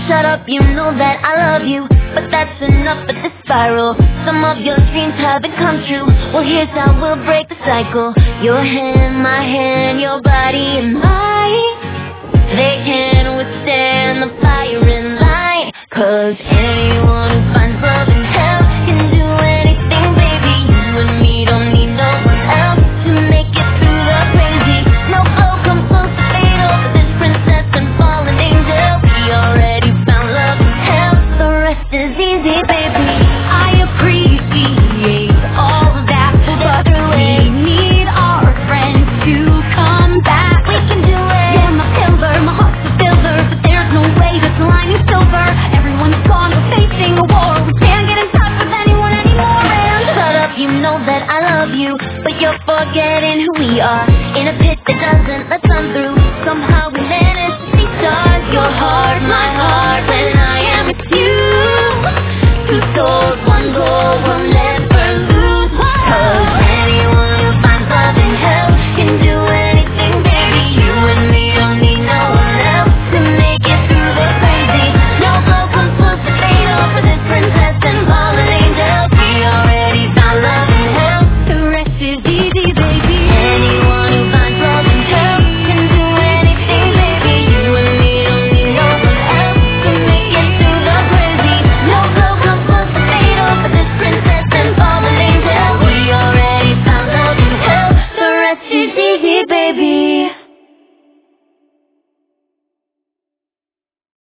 Shut up, you know that I love you, but that's enough of this spiral. Some of your dreams haven't come true. Well, here's how we'll break the cycle. Your hand, my hand, your body and mine, they can withstand the fire and light. Cause anyone who finds love in hell can do anything, baby. You and me don't need no one else to make it through the crazy. No blow comes close to fatal, but this princess and fallen angel, we already found love in hell. The rest is easy, baby. I appreciate all of that, but we need our friends to come back. We can do it. You're my pillar, my heart's a filler, but there's no way this line is silver. Everyone's gone, we're facing a war. We can't get in touch with anyone anymore. And shut up, you know that I love you, but you're forgetting who we are. In a pit that doesn't